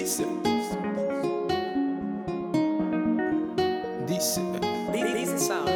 This sound.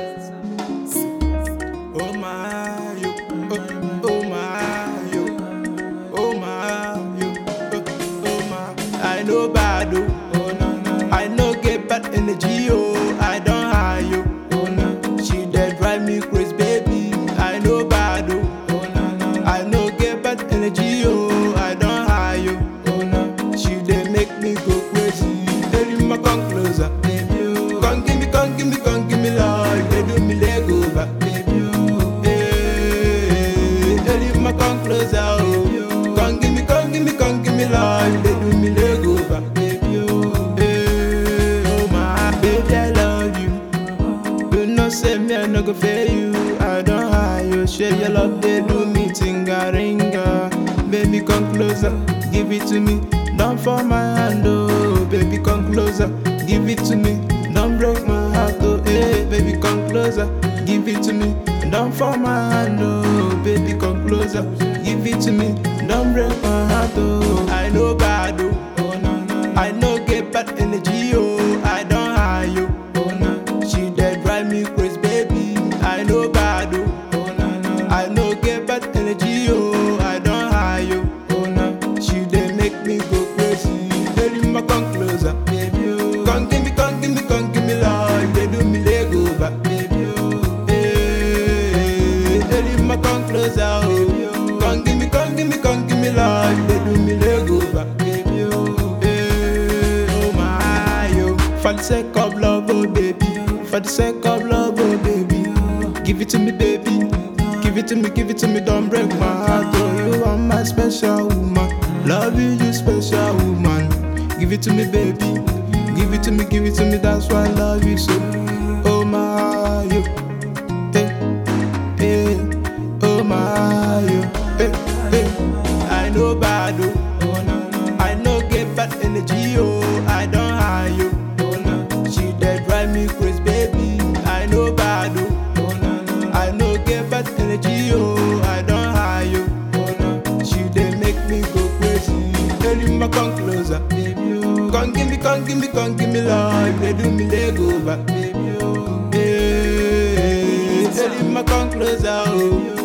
oh my you, oh my you, oh my you, oh my. I know bad oh no, I know get bad energy I don't hire you, oh no. She dead drive me crazy baby. I know bad oh no, I know get bad energy I don't hire you, oh no. She dey make me go crazy. Baby, come closer, baby. Come give me love. They do me leg over, baby. Hey, baby, come closer, oh. Come give me love. They do me leg over, baby. Hey, oh my baby, I love you. You know, say me I no go fail you. I don't hide you. Share your love, they do me tinga ringa. Baby, come closer, give it to me. Don't fall my hand, oh. Baby, come closer, give it to me. Don't break my heart, oh. Hey, baby, come closer, give it to me. Don't fall my hand, oh. Baby, come closer, give it to me. Don't break my heart, oh. I know bad, oh no. I know get bad energy, oh. I don't hire you, oh no. She dead drive me crazy, baby. I know bad, oh no. I know get bad energy, oh. I don't hire you, oh no. She dey make me go crazy. Baby, come closer, baby. Come give me love. They do me leg over, baby. Hey, baby, come closer, oh. Come give me love. They do me leg over, baby. Hey, oh my, yo. For the sake of love, oh baby. For the sake of love, oh baby. Give it to me, baby. Give it to me, don't break my heart, oh. You are my special woman. Love you, you special woman. Give it to me, baby. Give it to me, that's why I love you so. Oh my, you. Hey, hey. Oh my, you. Hey, hey. I know bad, oh no. I know get bad energy, oh. I don't hire you, oh no. She dead drive me crazy, baby. I know bad, oh no. I know get bad energy, oh. I don't hire you, oh no. She dey make me go crazy. Baby, come closer, baby. Come give me love. They do me leg over, baby. Hey, baby, come closer, oh.